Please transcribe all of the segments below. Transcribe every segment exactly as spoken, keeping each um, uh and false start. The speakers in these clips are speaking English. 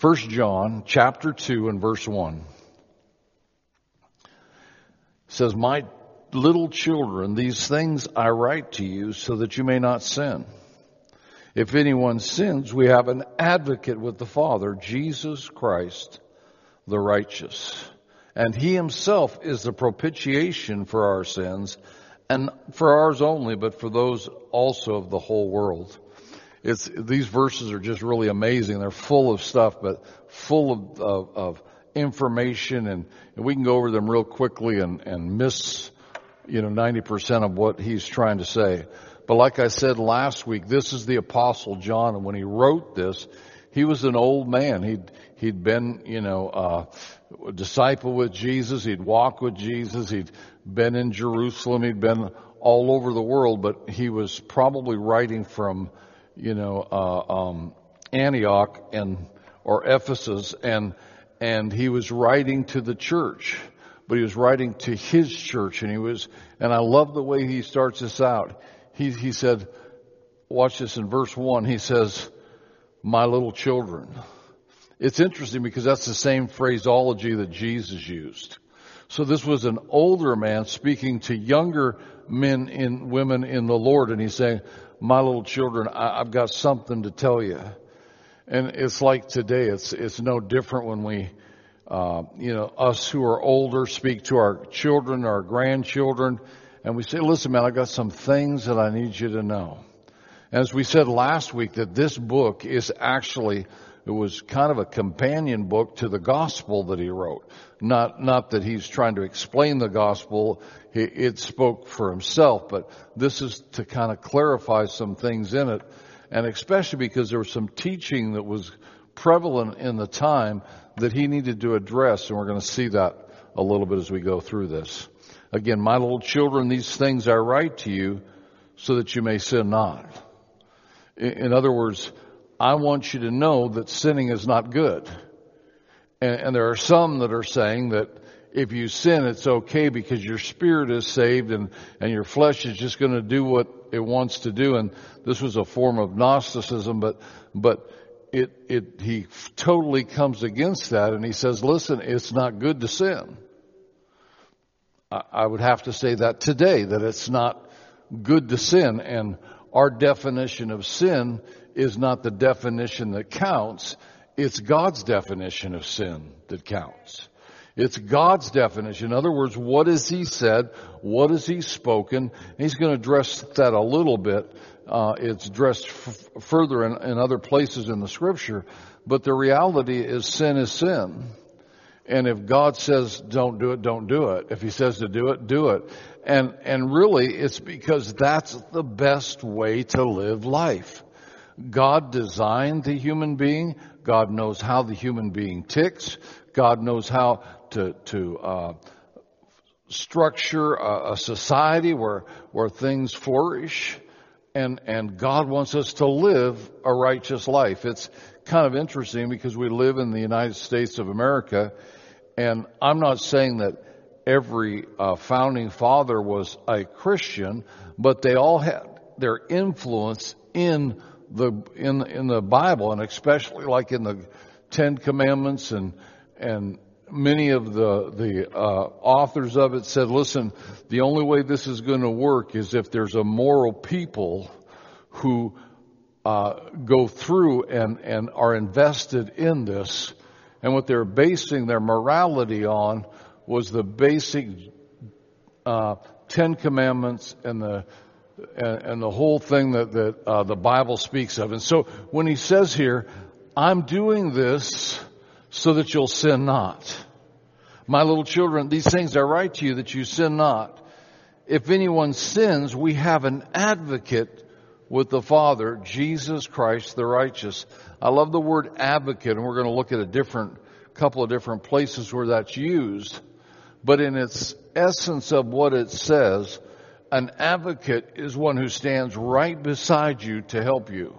First John chapter two and verse one. It says, "My little children, these things I write to you so that you may not sin. If anyone sins, we have an advocate with the Father, Jesus Christ, the righteous. And he himself is the propitiation for our sins, and for ours only, but for those also of the whole world." It's, these verses are just really amazing. They're full of stuff, but full of, of, of information, and, and we can go over them real quickly and, and miss, you know, ninety percent of what he's trying to say. But like I said last week, this is the Apostle John, and when he wrote this, he was an old man. He'd, he'd been, you know, uh, a disciple with Jesus. He'd walked with Jesus. He'd been in Jerusalem. He'd been all over the world, but he was probably writing from, you know, uh, um, Antioch and, or Ephesus, and, and he was writing to the church, but he was writing to his church, and he was, and I love the way he starts this out. He, he said, watch this in verse one, he says, "My little children." It's interesting because that's the same phraseology that Jesus used. So this was an older man speaking to younger men and women in the Lord, and he's saying, "My little children, I, I've got something to tell you." And it's like today, it's it's no different when we, uh, you know, us who are older speak to our children, our grandchildren, and we say, "Listen, man, I've got some things that I need you to know." As we said last week, that this book is actually, it was kind of a companion book to the gospel that he wrote. Not, not that he's trying to explain the gospel. He, it spoke for himself, but this is to kind of clarify some things in it. And especially because there was some teaching that was prevalent in the time that he needed to address. And we're going to see that a little bit as we go through this. Again, "My little children, these things I write to you so that you may sin not." In other words, I want you to know that sinning is not good. And, and there are some that are saying that if you sin, it's okay because your spirit is saved and, and your flesh is just going to do what it wants to do. And this was a form of Gnosticism, but, but it, it, he totally comes against that. And he says, listen, it's not good to sin. I, I would have to say that today, that it's not good to sin. And our definition of sin is not the definition that counts. It's God's definition of sin that counts. It's God's definition. In other words, what has he said? What has he spoken? And he's going to address that a little bit. Uh, it's addressed f- further in, in other places in the scripture. But the reality is sin is sin. And if God says don't do it, don't do it. If he says to do it, do it. And, and really it's because that's the best way to live life. God designed the human being. God knows how the human being ticks. God knows how to, to, uh, structure a, a society where, where things flourish. And, and God wants us to live a righteous life. It's kind of interesting because we live in the United States of America, and I'm not saying that every uh, founding father was a Christian, but they all had their influence in the in in the Bible, and especially like in the Ten Commandments, and and many of the the uh, authors of it said, listen, the only way this is going to work is if there's a moral people who uh, go through and and are invested in this. And what they're basing their morality on was the basic uh, Ten Commandments and the and, and the whole thing that that uh, the Bible speaks of. And so when he says here, "I'm doing this so that you'll sin not. My little children, these things I write to you that you sin not. If anyone sins, we have an advocate with the Father, Jesus Christ the righteous." I love the word advocate, and we're going to look at a different couple of different places where that's used. But in its essence of what it says, an advocate is one who stands right beside you to help you.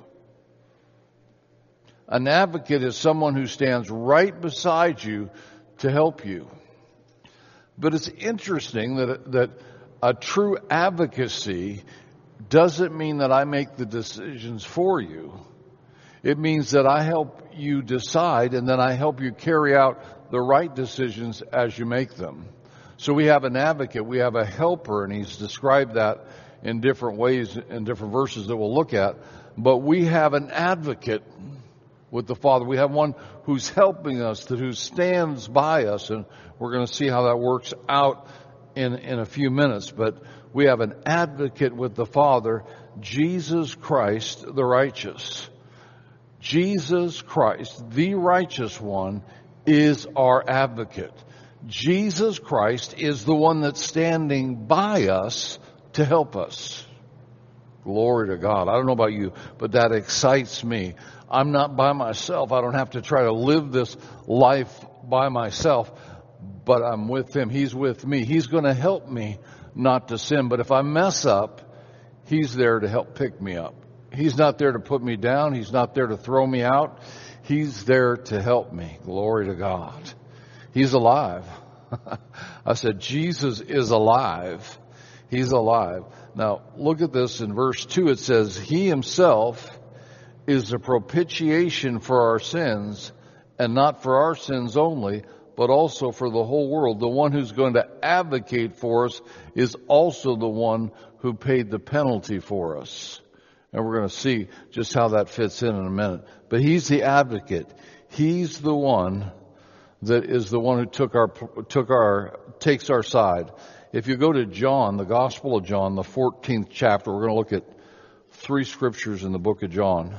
An advocate is someone who stands right beside you to help you. But it's interesting that that a true advocacy doesn't mean that I make the decisions for you. It means that I help you decide, and then I help you carry out the right decisions as you make them. So we have an advocate, we have a helper, and he's described that in different ways in different verses that we'll look at. But we have an advocate with the Father. We have one who's helping us, that who stands by us, and we're going to see how that works out in, in a few minutes. But we have an advocate with the Father, Jesus Christ the righteous. Jesus Christ, the righteous one, is our advocate. Jesus Christ is the one that's standing by us to help us. Glory to God. I don't know about you, but that excites me. I'm not by myself. I don't have to try to live this life by myself, but I'm with Him. He's with me. He's going to help me not to sin. But if I mess up, He's there to help pick me up. He's not there to put me down. He's not there to throw me out. He's there to help me. Glory to God. He's alive. I said, Jesus is alive. He's alive. Now, look at this in verse two. It says, He Himself is the propitiation for our sins, and not for our sins only, but also for the whole world. The one who's going to advocate for us is also the one who paid the penalty for us. And we're going to see just how that fits in in a minute. But He's the advocate. He's the one that is the one who took our, took our, takes our side. If you go to John, the Gospel of John, the fourteenth chapter, we're going to look at three scriptures in the book of John.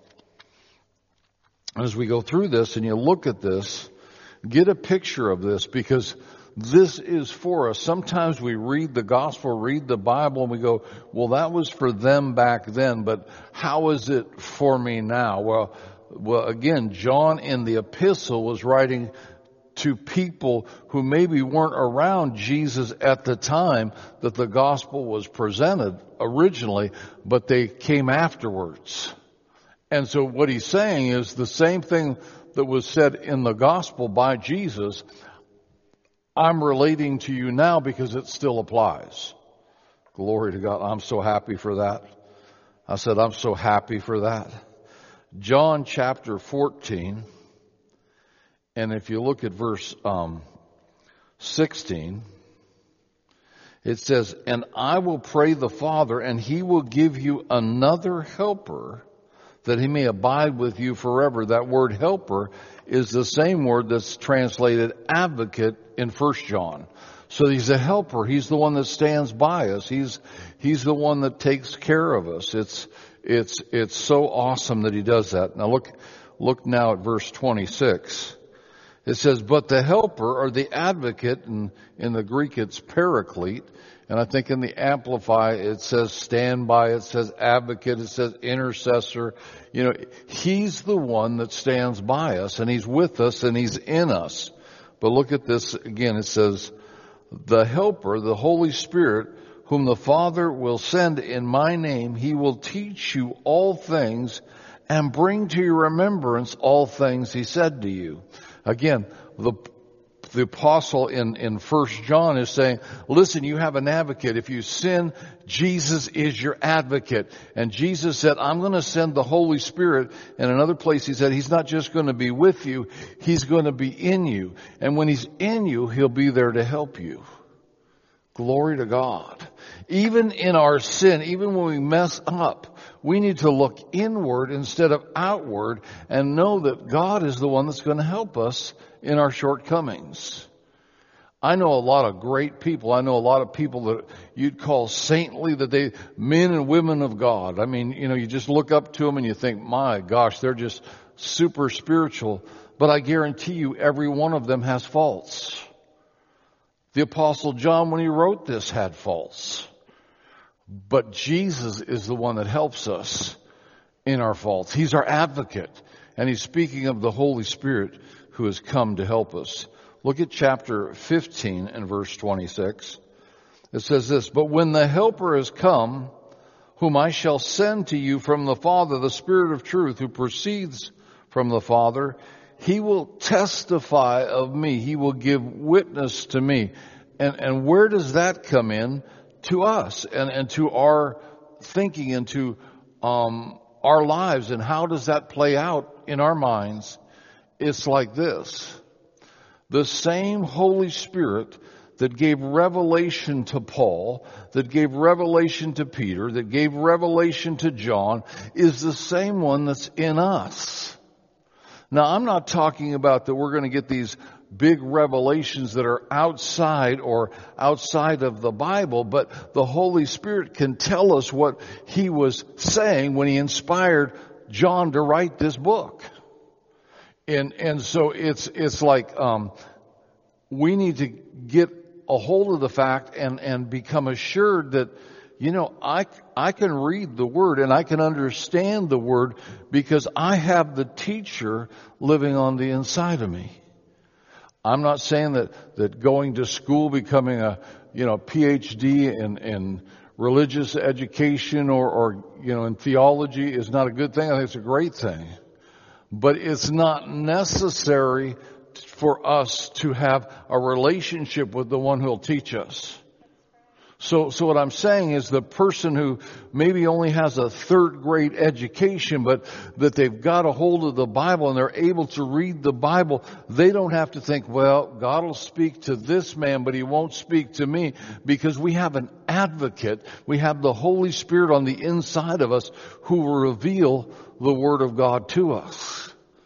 As we go through this and you look at this, get a picture of this, because this is for us. Sometimes we read the gospel, read the Bible, and we go, well, that was for them back then, but how is it for me now? Well, well, again, John in the epistle was writing to people who maybe weren't around Jesus at the time that the gospel was presented originally, but they came afterwards. And so what he's saying is the same thing that was said in the gospel by Jesus, I'm relating to you now because it still applies. Glory to God. I'm so happy for that. I said, I'm so happy for that. John chapter fourteen. And if you look at verse um, sixteen, it says, and I will pray the Father, and He will give you another helper, that He may abide with you forever. That word helper is the same word that's translated advocate in First John. So He's a helper. He's the one that stands by us. He's He's the one that takes care of us. It's it's it's so awesome that He does that. Now look look now at verse twenty-six. It says, but the helper, or the advocate, and in the Greek it's paraclete, and I think in the Amplify it says standby, it says advocate, it says intercessor. You know, He's the one that stands by us, and He's with us, and He's in us. But look at this again. It says, the helper, the Holy Spirit, whom the Father will send in my name, He will teach you all things and bring to your remembrance all things He said to you. Again, the the apostle in, in First John is saying, listen, you have an advocate. If you sin, Jesus is your advocate. And Jesus said, I'm going to send the Holy Spirit. In another place, He said, He's not just going to be with you, He's going to be in you. And when He's in you, He'll be there to help you. Glory to God. Even in our sin, even when we mess up, we need to look inward instead of outward and know that God is the one that's going to help us in our shortcomings. I know a lot of great people. I know a lot of people that you'd call saintly, that they, men and women of God. I mean, you know, you just look up to them and you think, my gosh, they're just super spiritual. But I guarantee you, every one of them has faults. The Apostle John, when he wrote this, had faults. But Jesus is the one that helps us in our faults. He's our advocate. And He's speaking of the Holy Spirit who has come to help us. Look at chapter fifteen and verse twenty-six. It says this, but when the Helper has come, whom I shall send to you from the Father, the Spirit of truth, who proceeds from the Father, He will testify of me. He will give witness to me. And, and where does that come in? To us and, and to our thinking and to um, our lives. And how does that play out in our minds? It's like this. The same Holy Spirit that gave revelation to Paul, that gave revelation to Peter, that gave revelation to John, is the same one that's in us. Now, I'm not talking about that we're going to get these big revelations that are outside or outside of the Bible, but the Holy Spirit can tell us what He was saying when He inspired John to write this book. And, and so it's, it's like, um, we need to get a hold of the fact and, and become assured that, you know, I, I can read the Word and I can understand the Word because I have the teacher living on the inside of me. I'm not saying that, that going to school, becoming a, you know, P H D in, in religious education or, or, you know, in theology is not a good thing. I think it's a great thing. But it's not necessary for us to have a relationship with the one who'll teach us. So, so what I'm saying is the person who maybe only has a third grade education, but that they've got a hold of the Bible and they're able to read the Bible, they don't have to think, well, God will speak to this man, but He won't speak to me, because we have an advocate. We have the Holy Spirit on the inside of us who will reveal the Word of God to us.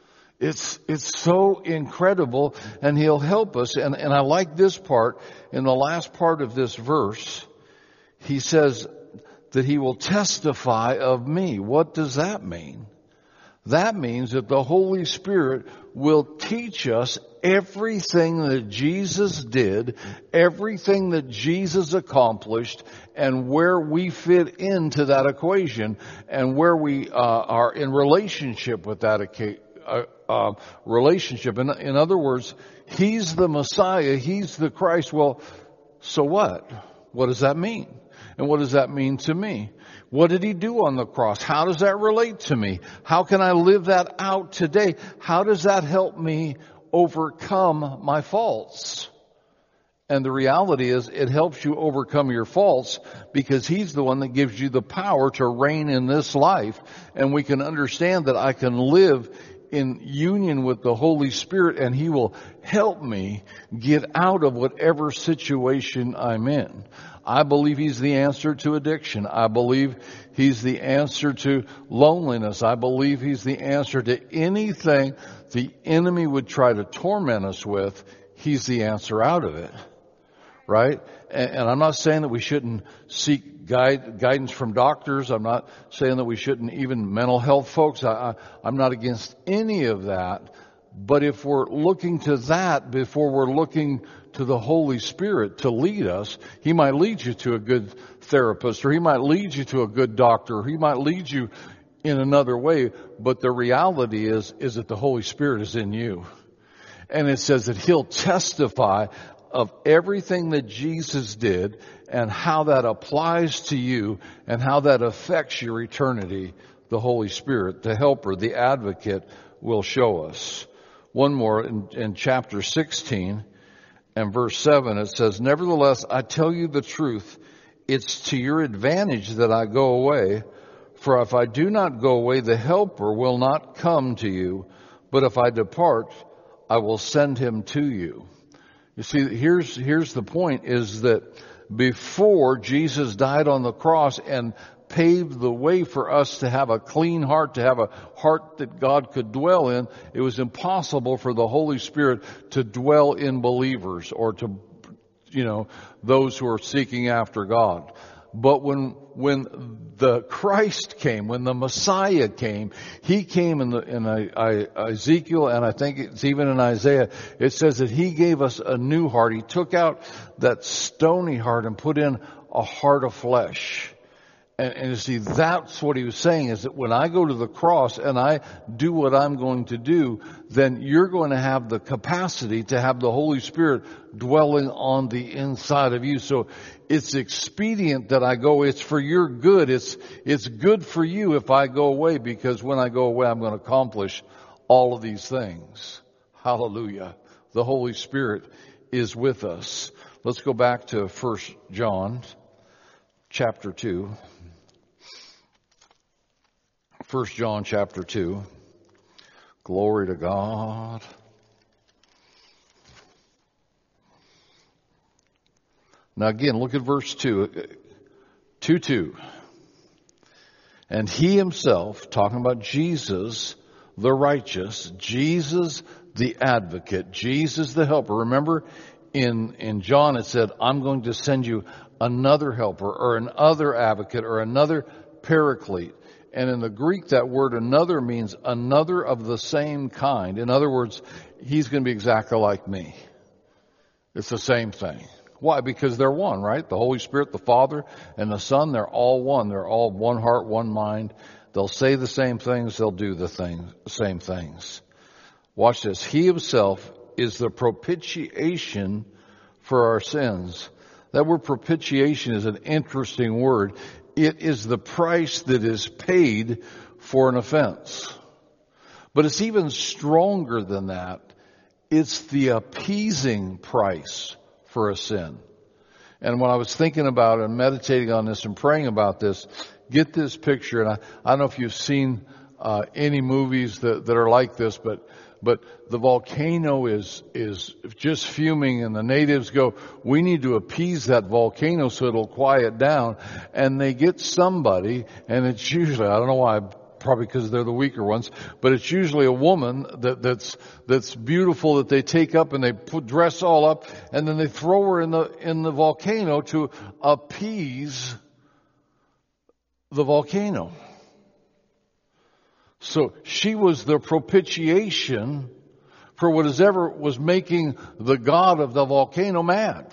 It's, it's so incredible, and He'll help us. And, and I like this part. In the last part of this verse, He says that He will testify of me. What does that mean? That means that the Holy Spirit will teach us everything that Jesus did, everything that Jesus accomplished, and where we fit into that equation, and where we uh, are in relationship with that occasion. Uh, uh, relationship. In, in other words, He's the Messiah. He's the Christ. Well, so what? What does that mean? And what does that mean to me? What did He do on the cross? How does that relate to me? How can I live that out today? How does that help me overcome my faults? And the reality is, it helps you overcome your faults because He's the one that gives you the power to reign in this life. And we can understand that I can live in union with the Holy Spirit, and He will help me get out of whatever situation I'm in. I believe He's the answer to addiction. I believe He's the answer to loneliness. I believe He's the answer to anything the enemy would try to torment us with. He's the answer out of it. Right? And, and I'm not saying that we shouldn't seek guide, guidance from doctors. I'm not saying that we shouldn't, even mental health folks. I, I, I'm not against any of that. But if we're looking to that before we're looking to the Holy Spirit to lead us, He might lead you to a good therapist, or He might lead you to a good doctor, or He might lead you in another way. But the reality is, is that the Holy Spirit is in you. And it says that He'll testify of everything that Jesus did and how that applies to you and how that affects your eternity. The Holy Spirit, the helper, the advocate, will show us. One more in, in chapter sixteen and verse seven, it says, "Nevertheless, I tell you the truth. It's to your advantage that I go away. For if I do not go away, the helper will not come to you. But if I depart, I will send Him to you." You see, here's, here's the point, is that before Jesus died on the cross and paved the way for us to have a clean heart, to have a heart that God could dwell in, it was impossible for the Holy Spirit to dwell in believers or to, you know, those who are seeking after God. But when, when the Christ came, when the Messiah came, He came in the, in a, I, Ezekiel, and I think it's even in Isaiah, it says that He gave us a new heart. He took out that stony heart and put in a heart of flesh. And, and you see, that's what He was saying, is that when I go to the cross and I do what I'm going to do, then you're going to have the capacity to have the Holy Spirit dwelling on the inside of you. So it's expedient that I go. It's for your good. It's, it's good for you if I go away, because when I go away, I'm going to accomplish all of these things. Hallelujah. The Holy Spirit is with us. Let's go back to First John chapter two. First John chapter two. Glory to God. Now again, look at verse two. two two. And he himself, talking about Jesus, the righteous, Jesus, the advocate, Jesus, the helper. Remember in, in John it said, I'm going to send you another helper or another advocate or another paraclete. And in the Greek, that word another means another of the same kind. In other words, he's going to be exactly like me. It's the same thing. Why? Because they're one, right? The Holy Spirit, the Father, and the Son, they're all one. They're all one heart, one mind. They'll say the same things. They'll do the thing, same things. Watch this. He himself is the propitiation for our sins. That word propitiation is an interesting word. It is the price that is paid for an offense. But it's even stronger than that. It's the appeasing price for a sin. And when I was thinking about and meditating on this and praying about this, get this picture. And I, I don't know if you've seen uh, any movies that, that are like this, but but the volcano is is just fuming, and the natives go, we need to appease that volcano so it'll quiet down. And they get somebody, and it's usually, I don't know why, probably because they're the weaker ones, but it's usually a woman that, that's that's beautiful that they take up and they put dress all up, and then they throw her in the in the volcano to appease the volcano. So she was the propitiation for whatever was making the god of the volcano mad.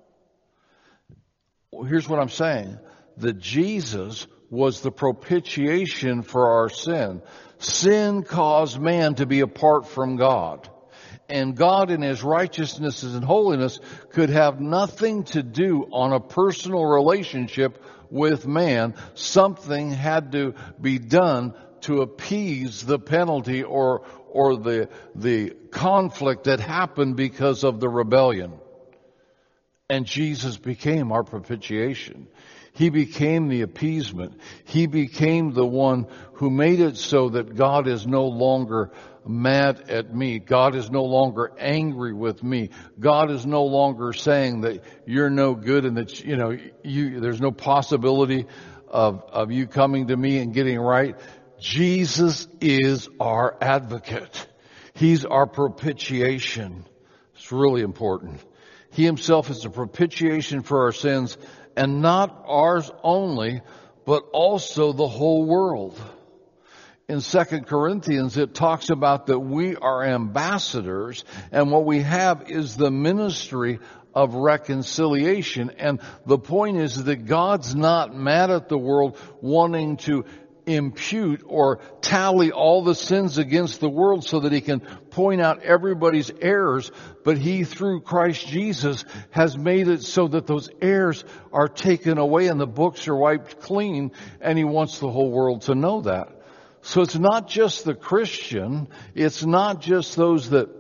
Well, here's what I'm saying. That Jesus was the propitiation for our sin. Sin caused man to be apart from God. And God in His righteousness and holiness could have nothing to do on a personal relationship with man. Something had to be done to appease the penalty or or the the conflict that happened because of the rebellion. And Jesus became our propitiation. He became the appeasement. He became the one who made it so that God is no longer mad at me. God is no longer angry with me. God is no longer saying that you're no good and that, you know, you, there's no possibility of, of you coming to me and getting right. Jesus is our advocate. He's our propitiation. It's really important. He himself is the propitiation for our sins, and not ours only, but also the whole world. In Second Corinthians, it talks about that we are ambassadors, and what we have is the ministry of reconciliation. And the point is that God's not mad at the world wanting to impute or tally all the sins against the world so that He can point out everybody's errors, but He, through Christ Jesus, has made it so that those errors are taken away and the books are wiped clean, and He wants the whole world to know that. So it's not just the Christian, it's not just those that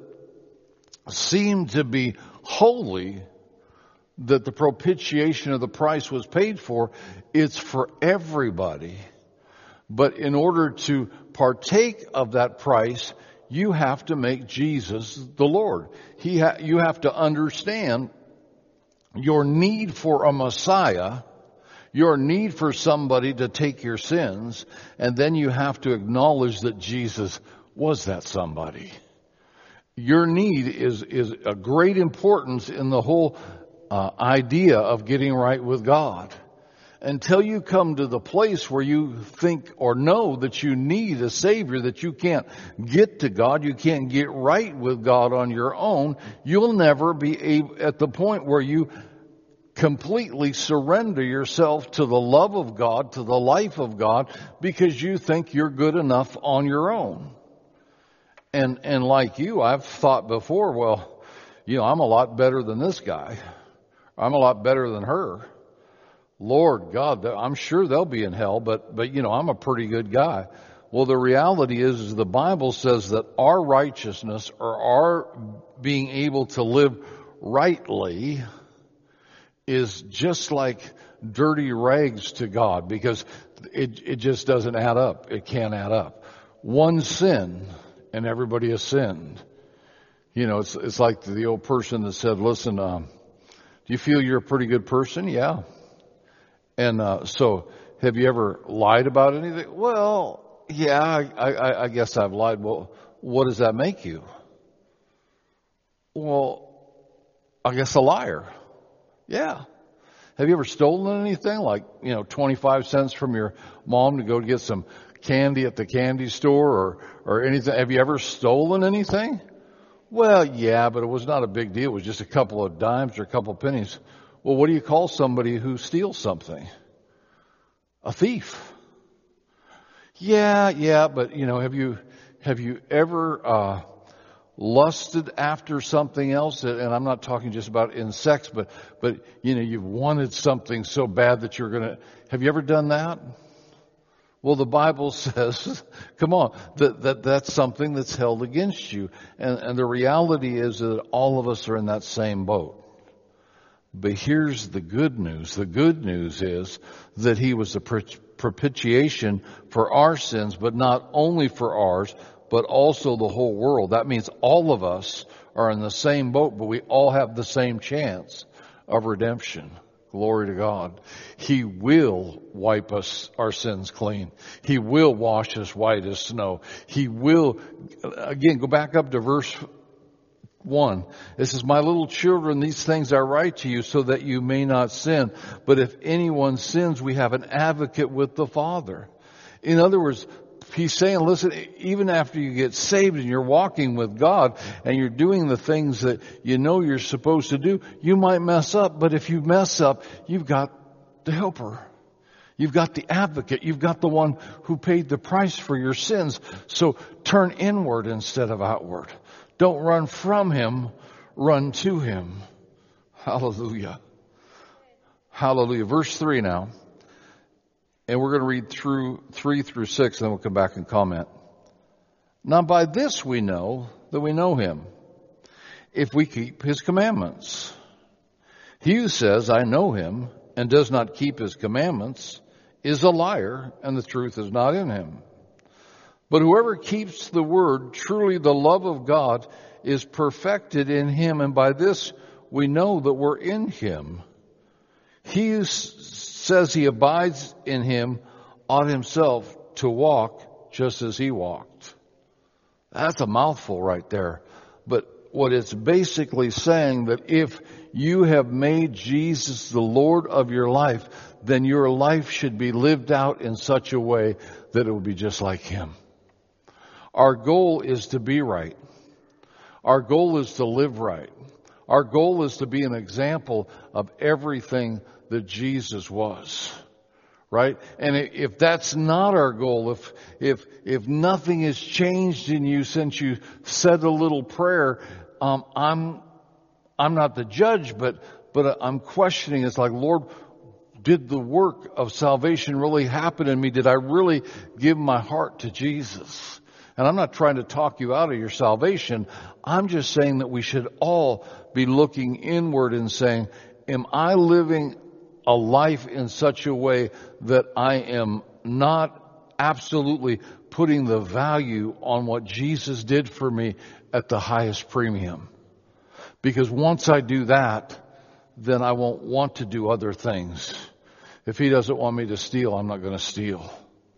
seem to be holy that the propitiation of the price was paid for. It's for everybody. But in order to partake of that price, you have to make Jesus the Lord. He ha- you have to understand your need for a Messiah, your need for somebody to take your sins, and then you have to acknowledge that Jesus was that somebody. Your need is, is a great importance in the whole uh, idea of getting right with God. Until you come to the place where you think or know that you need a Savior, that you can't get to God, you can't get right with God on your own, you'll never be able, at the point where you completely surrender yourself to the love of God, to the life of God, because you think you're good enough on your own. And, and like you, I've thought before, well, you know, I'm a lot better than this guy. I'm a lot better than her. Lord God, I'm sure they'll be in hell, but, but, you know, I'm a pretty good guy. Well, the reality is, is the Bible says that our righteousness or our being able to live rightly is just like dirty rags to God, because it, it just doesn't add up. It can't add up. One sin and everybody has sinned. You know, it's, it's like the old person that said, listen, um, do you feel you're a pretty good person? Yeah. And, uh, so have you ever lied about anything? Well, yeah, I, I, I guess I've lied. Well, what does that make you? Well, I guess a liar. Yeah. Have you ever stolen anything, like, you know, twenty-five cents from your mom to go get some candy at the candy store, or, or anything? Have you ever stolen anything? Well, yeah, but it was not a big deal. It was just a couple of dimes or a couple of pennies. Well, what do you call somebody who steals something? A thief. Yeah, yeah, but, you know, have you, have you ever, uh, lusted after something else? And I'm not talking just about in sex, but, but, you know, you've wanted something so bad that you're gonna, have you ever done that? Well, the Bible says, come on, that, that that's something that's held against you. And, and the reality is that all of us are in that same boat. But here's the good news. The good news is that he was the propitiation for our sins, but not only for ours, but also the whole world. That means all of us are in the same boat, but we all have the same chance of redemption. Glory to God. He will wipe us, our sins clean. He will wash us white as snow. He will, again, go back up to verse one. It says, my little children, these things I write to you so that you may not sin. But if anyone sins, we have an advocate with the Father. In other words, he's saying, listen, even after you get saved and you're walking with God and you're doing the things that you know you're supposed to do, you might mess up. But if you mess up, you've got the helper. You've got the advocate. You've got the one who paid the price for your sins. So turn inward instead of outward. Don't run from him, run to him. Hallelujah. Hallelujah. Verse three now. And we're going to read through three through six, and then we'll come back and comment. Now by this we know that we know him, if we keep his commandments. He who says, I know him, and does not keep his commandments, is a liar, and the truth is not in him. But whoever keeps the word, truly the love of God is perfected in him, and by this we know that we're in him. He who says he abides in him ought himself to walk just as he walked. That's a mouthful right there. But what it's basically saying, that if you have made Jesus the Lord of your life, then your life should be lived out in such a way that it will be just like him. Our goal is to be right. Our goal is to live right. Our goal is to be an example of everything that Jesus was. Right? And if that's not our goal, if, if, if nothing has changed in you since you said a little prayer, um, I'm, I'm not the judge, but, but I'm questioning. It's like, Lord, did the work of salvation really happen in me? Did I really give my heart to Jesus? And I'm not trying to talk you out of your salvation. I'm just saying that we should all be looking inward and saying, am I living a life in such a way that I am not absolutely putting the value on what Jesus did for me at the highest premium? Because once I do that, then I won't want to do other things. If he doesn't want me to steal, I'm not going to steal.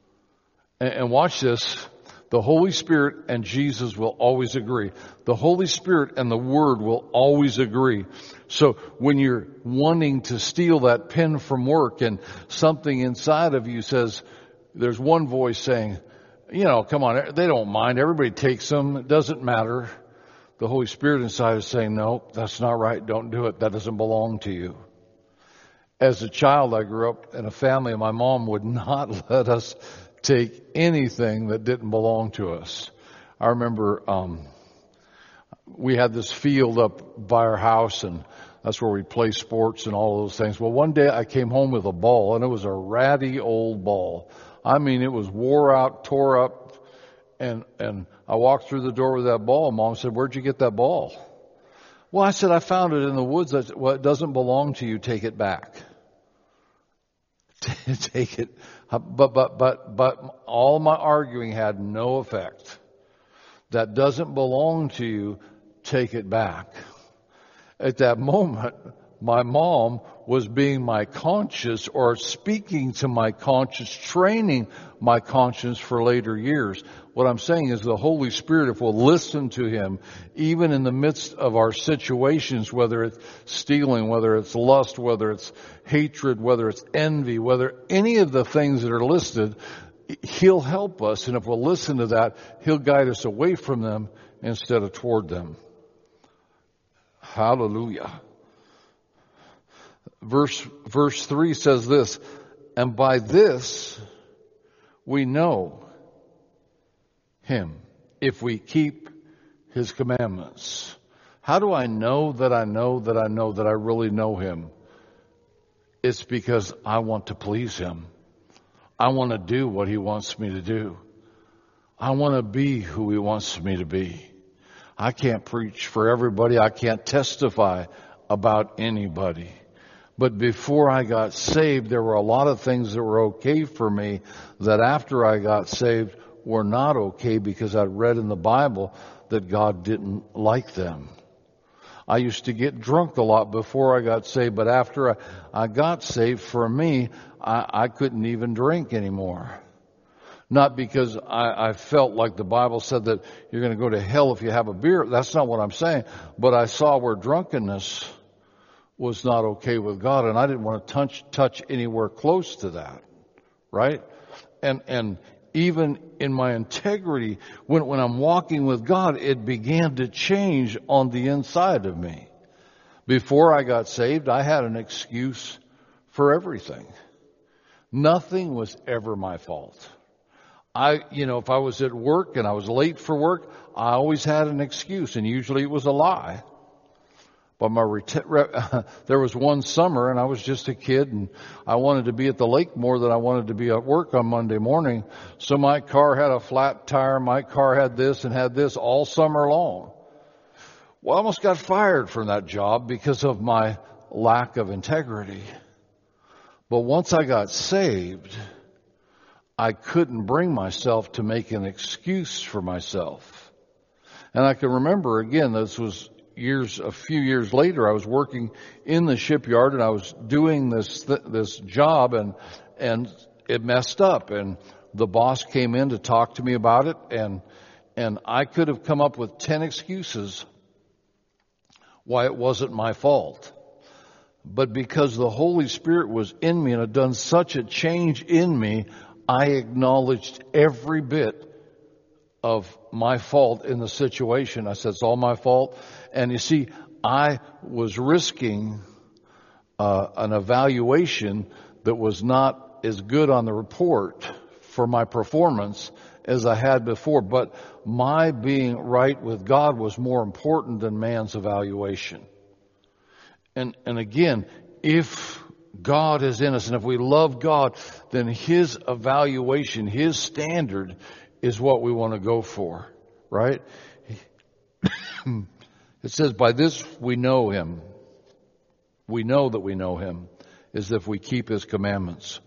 And, and watch this. The Holy Spirit and Jesus will always agree. The Holy Spirit and the Word will always agree. So when you're wanting to steal that pen from work and something inside of you says, there's one voice saying, you know, come on, they don't mind. Everybody takes them. It doesn't matter. The Holy Spirit inside is saying, no, that's not right. Don't do it. That doesn't belong to you. As a child, I grew up in a family, and my mom would not let us take anything that didn't belong to us. I remember um, we had this field up by our house, and that's where we play sports and all those things. Well, one day I came home with a ball, and it was a ratty old ball. I mean, it was wore out, tore up, and and I walked through the door with that ball, and Mom said, where'd you get that ball? Well, I said, I found it in the woods. I said, well, it doesn't belong to you. Take it back. Take it. But, but, but, but all my arguing had no effect. That doesn't belong to you. Take it back. At that moment, my mom was being my conscience, or speaking to my conscience, training my conscience for later years. What I'm saying is the Holy Spirit, if we'll listen to Him, even in the midst of our situations, whether it's stealing, whether it's lust, whether it's hatred, whether it's envy, whether any of the things that are listed, He'll help us. And if we'll listen to that, He'll guide us away from them instead of toward them. Hallelujah. Verse, verse three says this, and by this we know Him, if we keep His commandments. How do I know that I know that I know that I really know Him? It's because I want to please Him. I want to do what He wants me to do. I want to be who He wants me to be. I can't preach for everybody. I can't testify about anybody. But before I got saved, there were a lot of things that were okay for me that after I got saved were not okay, because I read in the Bible that God didn't like them. I used to get drunk a lot before I got saved, but after I, I got saved, for me, I, I couldn't even drink anymore. Not because I, I felt like the Bible said that you're going to go to hell if you have a beer. That's not what I'm saying. But I saw where drunkenness was not okay with God, and I didn't want to touch, touch anywhere close to that, right? And and even in my integrity, when when I'm walking with God, it began to change on the inside of me. Before I got saved, I had an excuse for everything. Nothing was ever my fault. I, you know, if I was at work and I was late for work, I always had an excuse, and usually it was a lie. But my reti- there was one summer, and I was just a kid, and I wanted to be at the lake more than I wanted to be at work on Monday morning. So my car had a flat tire, my car had this and had this all summer long. Well, I almost got fired from that job because of my lack of integrity. But once I got saved, I couldn't bring myself to make an excuse for myself. And I can remember, again, this was years, a few years later, I was working in the shipyard, and I was doing this, this job, and, and it messed up, and the boss came in to talk to me about it, and, and I could have come up with ten excuses why it wasn't my fault. But because the Holy Spirit was in me and had done such a change in me, I acknowledged every bit of my fault in the situation. I said, it's all my fault. And you see, I was risking uh, an evaluation that was not as good on the report for my performance as I had before. But my being right with God was more important than man's evaluation. And, and again, if God is in us, and if we love God, then His evaluation, His standard is what we want to go for, right? It says, by this we know Him. We know that we know Him, is if we keep His commandments.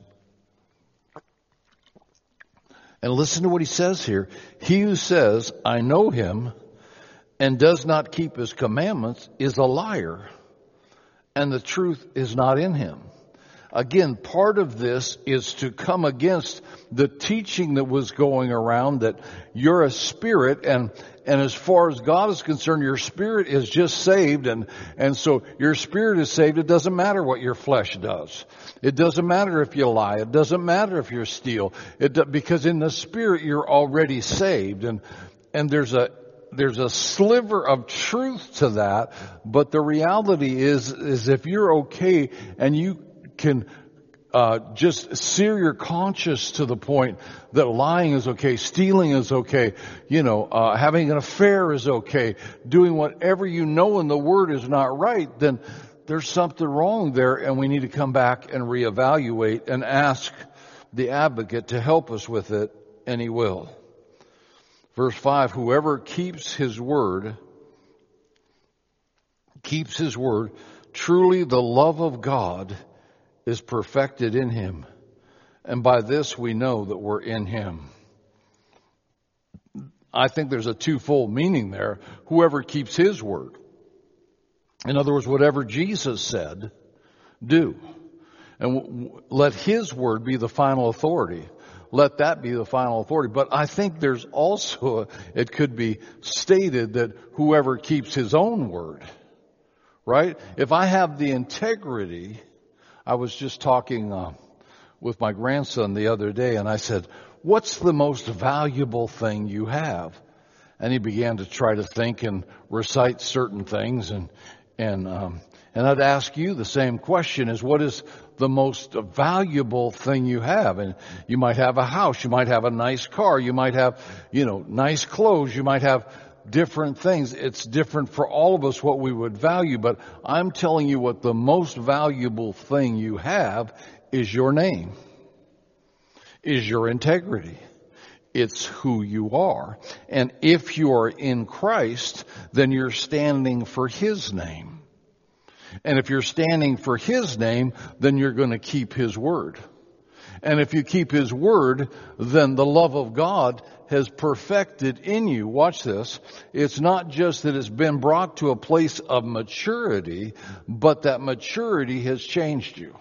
And listen to what He says here. He who says, I know Him, and does not keep His commandments is a liar, and the truth is not in him. Again, part of this is to come against the teaching that was going around that you're a spirit, and and as far as God is concerned, your spirit is just saved, and and so your spirit is saved. It doesn't matter what your flesh does. It doesn't matter if you lie. It doesn't matter if you steal. It because in the spirit you're already saved, and and there's a there's a sliver of truth to that. But the reality is is if you're okay and you can uh, just sear your conscience to the point that lying is okay, stealing is okay, you know, uh, having an affair is okay, doing whatever you know in the Word is not right, then there's something wrong there, and we need to come back and reevaluate and ask the advocate to help us with it, and He will. Verse five, whoever keeps His word, keeps His word, truly the love of God is perfected in him. And by this we know that we're in him. I think there's a twofold meaning there. Whoever keeps his word. In other words, whatever Jesus said, do. And w- let his word be the final authority. Let that be the final authority. But I think there's also, a, it could be stated that whoever keeps his own word, right? If I have the integrity, I was just talking uh, with my grandson the other day, and I said, what's the most valuable thing you have? And he began to try to think and recite certain things, and and um, and I'd ask you the same question: is what is the most valuable thing you have? And you might have a house, you might have a nice car, you might have, you know, nice clothes, you might have different things. It's different for all of us what we would value, but I'm telling you what the most valuable thing you have is your name, is your integrity. It's who you are. And if you are in Christ, then you're standing for his name. And if you're standing for his name, then you're going to keep his word. And if you keep his word, then the love of God has perfected in you. Watch this. It's not just that it's been brought to a place of maturity, but that maturity has changed you.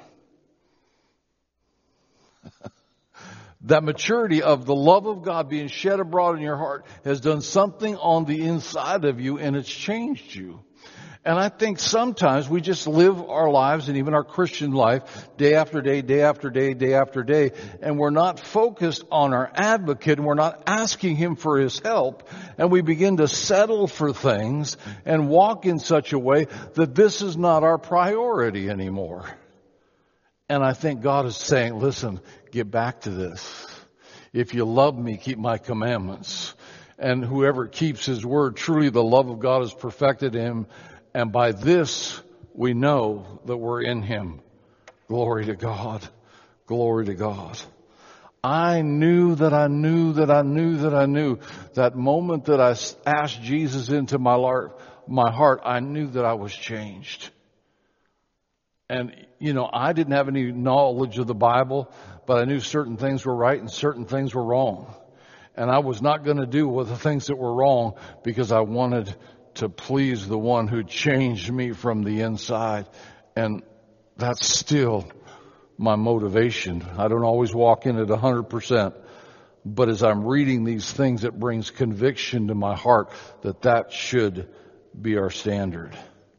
That maturity of the love of God being shed abroad in your heart has done something on the inside of you, and it's changed you. And I think sometimes we just live our lives, and even our Christian life, day after day, day after day, day after day, and we're not focused on our advocate, and we're not asking him for his help, and we begin to settle for things and walk in such a way that this is not our priority anymore. And I think God is saying, listen, get back to this. If you love me, keep my commandments. And whoever keeps his word, truly the love of God is perfected in him. And by this we know that we're in him. Glory to God. Glory to God. I knew that I knew that I knew that I knew. That moment that I asked Jesus into my heart, I knew that I was changed. And, you know, I didn't have any knowledge of the Bible, but I knew certain things were right and certain things were wrong. And I was not going to do with the things that were wrong because I wanted to please the one who changed me from the inside. And that's still my motivation. I don't always walk in at one hundred percent. But as I'm reading these things, it brings conviction to my heart that that should be our standard.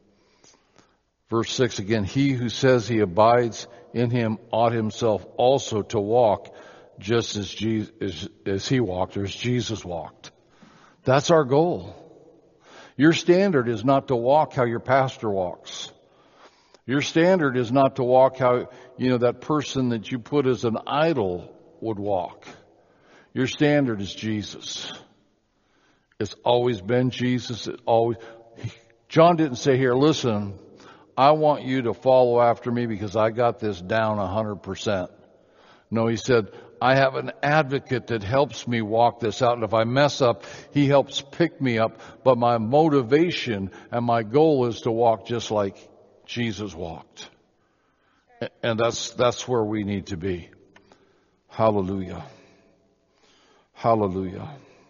Verse six again, he who says he abides in him ought himself also to walk just as, Jesus, as, as he walked or as Jesus walked. That's our goal. Your standard is not to walk how your pastor walks. Your standard is not to walk how, you know, that person that you put as an idol would walk. Your standard is Jesus. It's always been Jesus. It always. John didn't say here, listen, I want you to follow after me because I got this down one hundred percent. No, he said, I have an advocate that helps me walk this out. And if I mess up, he helps pick me up. But my motivation and my goal is to walk just like Jesus walked. And that's, that's where we need to be. Hallelujah. Hallelujah.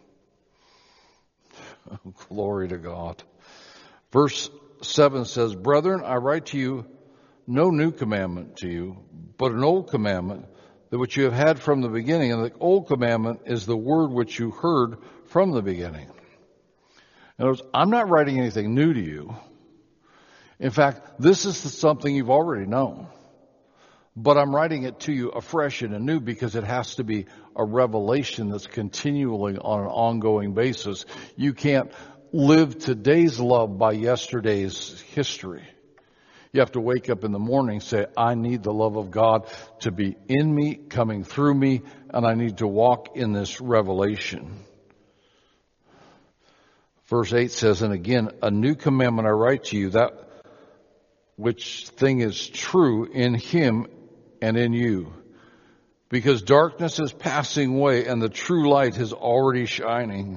Glory to God. Verse seven says, brethren, I write to you no new commandment to you, but an old commandment that which you have had from the beginning. And the old commandment is the word which you heard from the beginning. In other words, I'm not writing anything new to you. In fact, this is something you've already known. But I'm writing it to you afresh and anew because it has to be a revelation that's continually on an ongoing basis. You can't live today's love by yesterday's history. You have to wake up in the morning and say, I need the love of God to be in me, coming through me, and I need to walk in this revelation. Verse eight says, and again, a new commandment I write to you, that which thing is true in him and in you. Because darkness is passing away and the true light is already shining.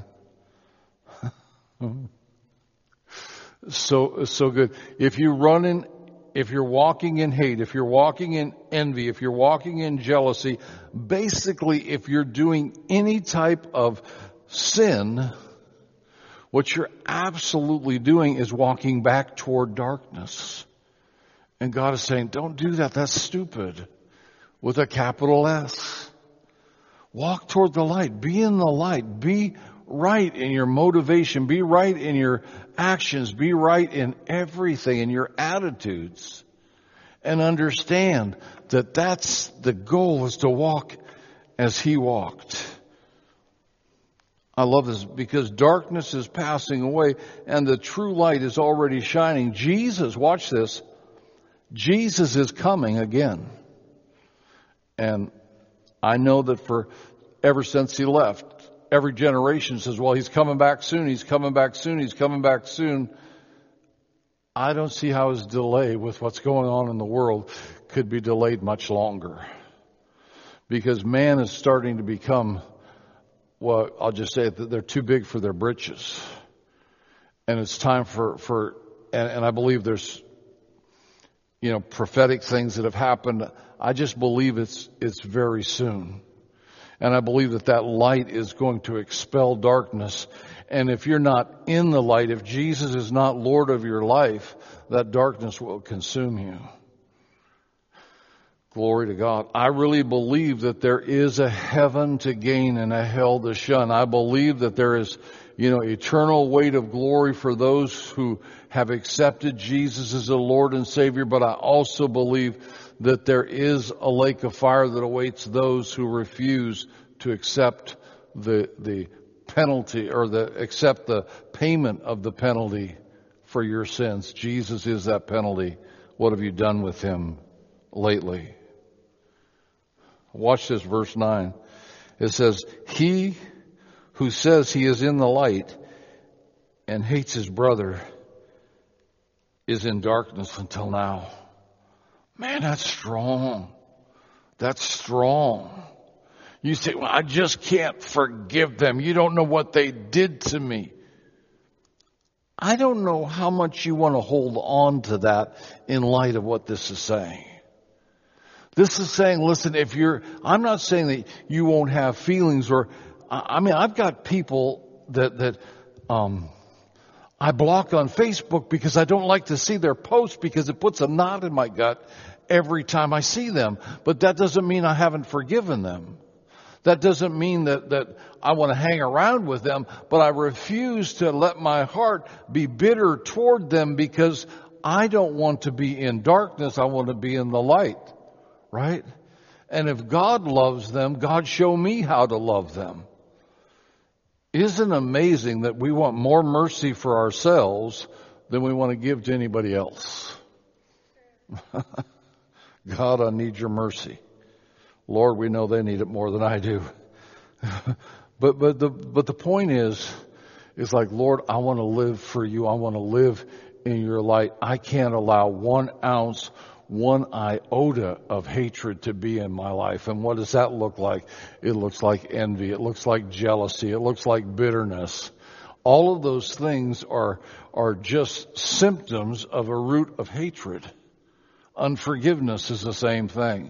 So, so good. If you run in, if you're walking in hate, if you're walking in envy, if you're walking in jealousy, basically if you're doing any type of sin, what you're absolutely doing is walking back toward darkness. And God is saying, don't do that. That's stupid. With a capital S. Walk toward the light. Be in the light. Be right in your motivation. Be right in your actions. Be right in everything, in your attitudes. And understand that that's the goal, is to walk as He walked. I love this because darkness is passing away and the true light is already shining. Jesus, watch this, Jesus is coming again. And I know that for ever since He left, every generation says, well, He's coming back soon, He's coming back soon, He's coming back soon. I don't see how His delay with what's going on in the world could be delayed much longer. Because man is starting to become, well, I'll just say that they're too big for their britches. And it's time for, for and, and I believe there's, you know, prophetic things that have happened. I just believe it's, it's very soon. And I believe that that light is going to expel darkness. And if you're not in the light, if Jesus is not Lord of your life, that darkness will consume you. Glory to God. I really believe that there is a heaven to gain and a hell to shun. I believe that there is, you know, eternal weight of glory for those who have accepted Jesus as a Lord and Savior. But I also believe that there is a lake of fire that awaits those who refuse to accept the, the penalty or the, accept the payment of the penalty for your sins. Jesus is that penalty. What have you done with Him lately? Watch this, verse nine. It says, he who says he is in the light and hates his brother is in darkness until now. Man, that's strong. That's strong. You say, well, I just can't forgive them. You don't know what they did to me. I don't know how much you want to hold on to that in light of what this is saying. This is saying, listen, if you're, I'm not saying that you won't have feelings or, I mean, I've got people that, that, um, I block on Facebook because I don't like to see their posts because it puts a knot in my gut every time I see them. But that doesn't mean I haven't forgiven them. That doesn't mean that, that I want to hang around with them, but I refuse to let my heart be bitter toward them because I don't want to be in darkness. I want to be in the light. Right? And if God loves them, God show me how to love them. Isn't it amazing that we want more mercy for ourselves than we want to give to anybody else? God, I need your mercy. Lord, we know they need it more than I do. but but the but the point is, is like, Lord, I want to live for you. I want to live in your light. I can't allow one ounce one iota of hatred to be in my life. And what does that look like? It looks like envy. It looks like jealousy. It looks like bitterness. All of those things are, are just symptoms of a root of hatred. Unforgiveness is the same thing.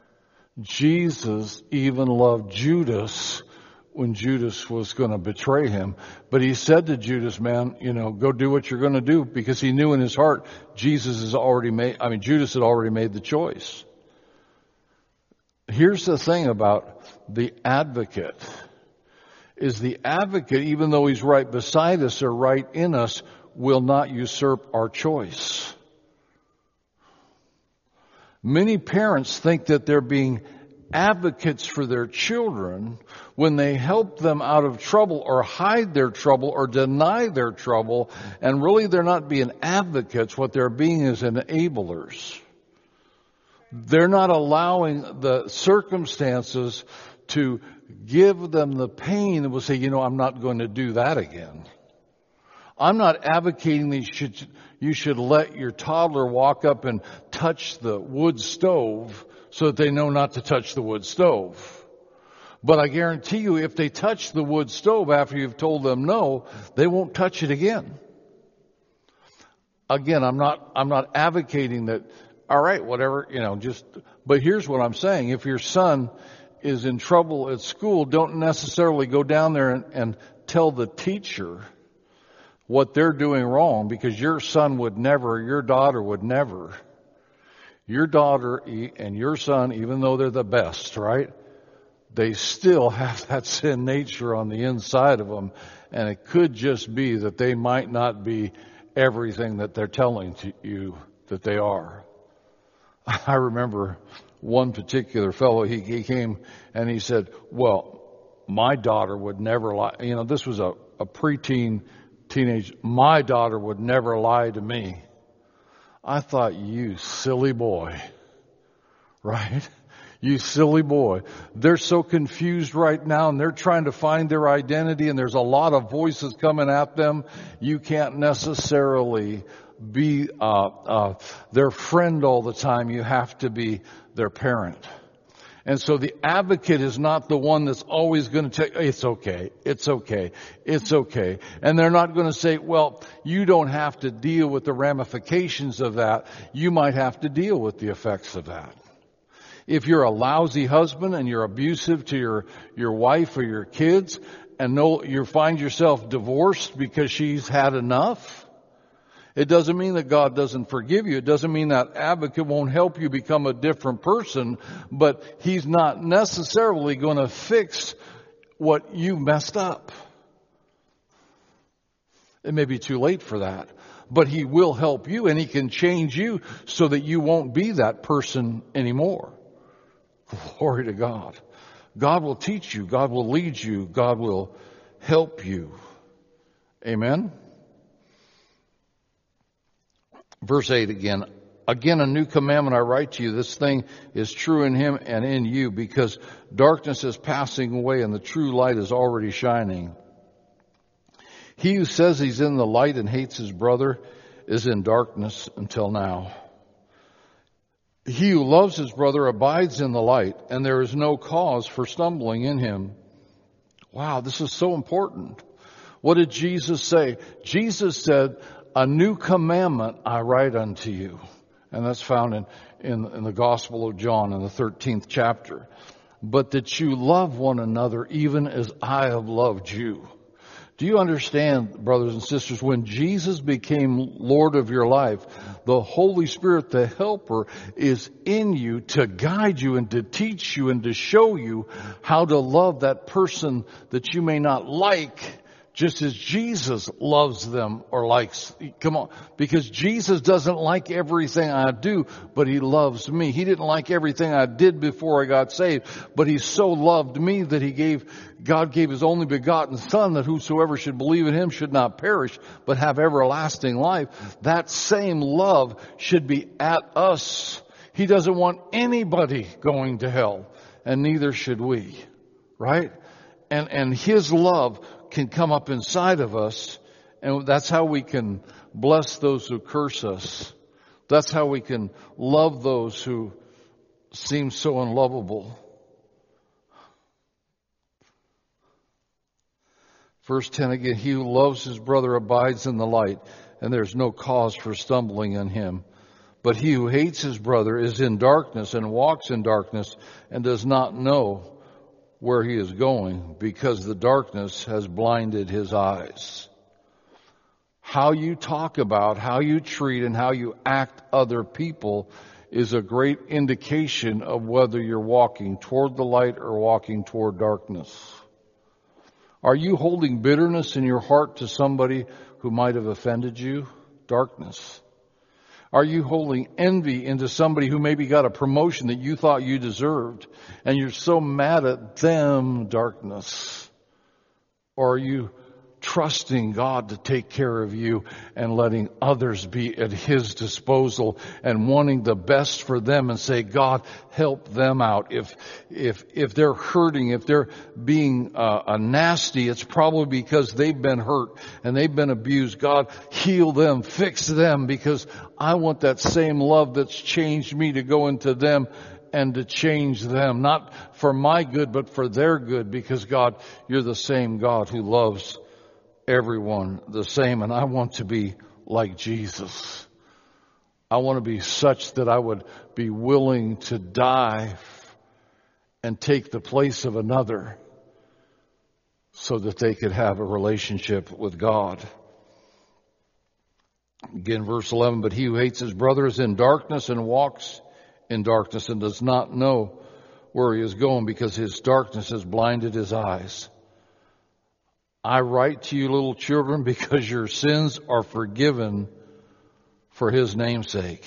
Jesus even loved Judas when Judas was going to betray him. But he said to Judas, man, you know, go do what you're going to do, because he knew in his heart Jesus has already made, I mean, Judas had already made the choice. Here's the thing about the advocate, is the advocate, even though he's right beside us or right in us, will not usurp our choice. Many parents think that they're being advocates for their children when they help them out of trouble or hide their trouble or deny their trouble, and really they're not being advocates. What they're being is enablers. They're not allowing the circumstances to give them the pain and will say, you know, I'm not going to do that again. I'm not advocating that you should, you should let your toddler walk up and touch the wood stove so that they know not to touch the wood stove. But I guarantee you, if they touch the wood stove after you've told them no, they won't touch it again. again, I'm not, I'm not advocating that, all right, whatever, you know, just, but here's what I'm saying. If your son is in trouble at school, don't necessarily go down there and, and tell the teacher what they're doing wrong, because your son would never, your daughter would never. Your daughter and your son, even though they're the best, right? They still have that sin nature on the inside of them. And it could just be that they might not be everything that they're telling to you that they are. I remember one particular fellow, he, he came and he said, well, my daughter would never lie. You know, this was a, a preteen, teenage, my daughter would never lie to me. I thought, you silly boy, right? You silly boy. They're so confused right now, and they're trying to find their identity, and there's a lot of voices coming at them. You can't necessarily be uh, uh, their friend all the time. You have to be their parent. And so the advocate is not the one that's always going to take, it's okay, it's okay, it's okay. And they're not going to say, well, you don't have to deal with the ramifications of that. You might have to deal with the effects of that. If you're a lousy husband and you're abusive to your, your wife or your kids, and no, you find yourself divorced because she's had enough, it doesn't mean that God doesn't forgive you. It doesn't mean that advocate won't help you become a different person, but he's not necessarily going to fix what you messed up. It may be too late for that, but he will help you, and he can change you so that you won't be that person anymore. Glory to God. God will teach you. God will lead you. God will help you. Amen. Verse eight again. Again, a new commandment I write to you. This thing is true in him and in you, because darkness is passing away and the true light is already shining. He who says he's in the light and hates his brother is in darkness until now. He who loves his brother abides in the light, and there is no cause for stumbling in him. Wow, this is so important. What did Jesus say? Jesus said, a new commandment I write unto you. And that's found in, in, in the Gospel of John in the thirteenth chapter. But that you love one another even as I have loved you. Do you understand, brothers and sisters, when Jesus became Lord of your life, the Holy Spirit, the Helper, is in you to guide you and to teach you and to show you how to love that person that you may not like, just as Jesus loves them or likes. Come on. Because Jesus doesn't like everything I do, but he loves me. He didn't like everything I did before I got saved, but he so loved me that he gave, God gave his only begotten Son, that whosoever should believe in him should not perish, but have everlasting life. That same love should be at us. He doesn't want anybody going to hell, and neither should we. Right? And, and his love can come up inside of us, and that's how we can bless those who curse us. That's how we can love those who seem so unlovable. Verse ten again, he who loves his brother abides in the light, and there's no cause for stumbling in him. But he who hates his brother is in darkness and walks in darkness and does not know where he is going, because the darkness has blinded his eyes. How you talk about, how you treat, and how you act other people is a great indication of whether you're walking toward the light or walking toward darkness. Are you holding bitterness in your heart to somebody who might have offended you? Darkness. Are you holding envy into somebody who maybe got a promotion that you thought you deserved, and you're so mad at them? Darkness. Or are you trusting God to take care of you and letting others be at his disposal and wanting the best for them, and say, God, help them out. If if if they're hurting, if they're being uh, a nasty, it's probably because they've been hurt and they've been abused. God, heal them, fix them, because I want that same love that's changed me to go into them and to change them, not for my good, but for their good, because God, you're the same God who loves everyone the same, and I want to be like Jesus. I want to be such that I would be willing to die and take the place of another so that they could have a relationship with God. Again, verse eleven, but he who hates his brother is in darkness and walks in darkness and does not know where he is going because his darkness has blinded his eyes. I write to you, little children, because your sins are forgiven for his name's sake.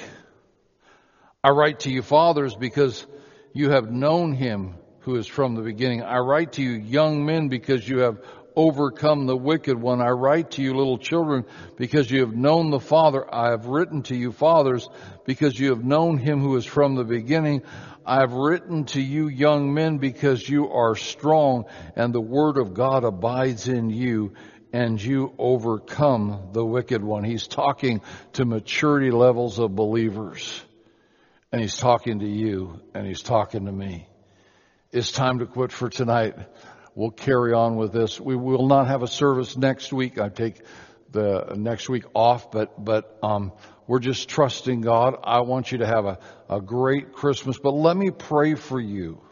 I write to you, fathers, because you have known him who is from the beginning. I write to you, young men, because you have overcome the wicked one. I write to you, little children, because you have known the Father. I have written to you, fathers, because you have known him who is from the beginning. I have written to you, young men, because you are strong, and the word of God abides in you, and you overcome the wicked one. He's talking to maturity levels of believers, and he's talking to you, and he's talking to me. It's time to quit for tonight. We'll carry on with this. We will not have a service next week. I take the next week off, but but um, we're just trusting God. I want you to have a, a great Christmas. But let me pray for you.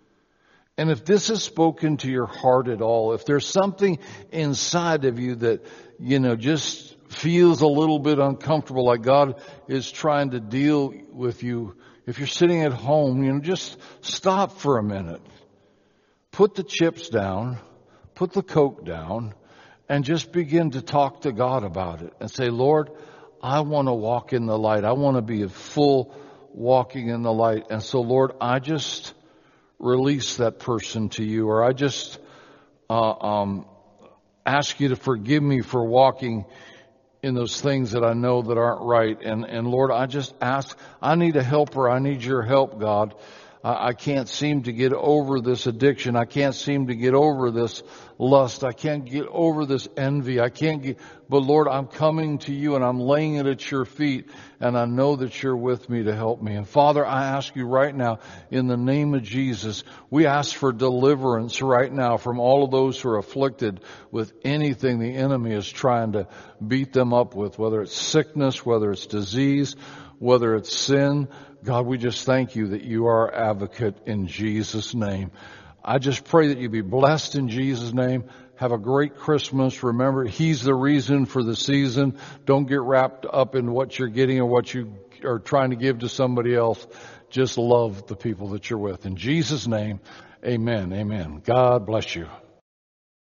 And if this has spoken to your heart at all, if there's something inside of you that, you know, just feels a little bit uncomfortable, like God is trying to deal with you, if you're sitting at home, you know, just stop for a minute. Put the chips down, put the Coke down, and just begin to talk to God about it and say, Lord, I want to walk in the light. I want to be a full walking in the light. And so, Lord, I just release that person to you, or I just uh, um, ask you to forgive me for walking in those things that I know that aren't right. And, and Lord, I just ask, I need a helper. I need your help, God. I can't seem to get over this addiction. I can't seem to get over this lust. I can't get over this envy. I can't get, but Lord, I'm coming to you and I'm laying it at your feet, and I know that you're with me to help me. And Father, I ask you right now, in the name of Jesus, we ask for deliverance right now from all of those who are afflicted with anything the enemy is trying to beat them up with, whether it's sickness, whether it's disease, whether it's sin. God, we just thank you that you are our advocate in Jesus' name. I just pray that you be blessed in Jesus' name. Have a great Christmas. Remember, he's the reason for the season. Don't get wrapped up in what you're getting or what you are trying to give to somebody else. Just love the people that you're with. In Jesus' name, amen. Amen. God bless you.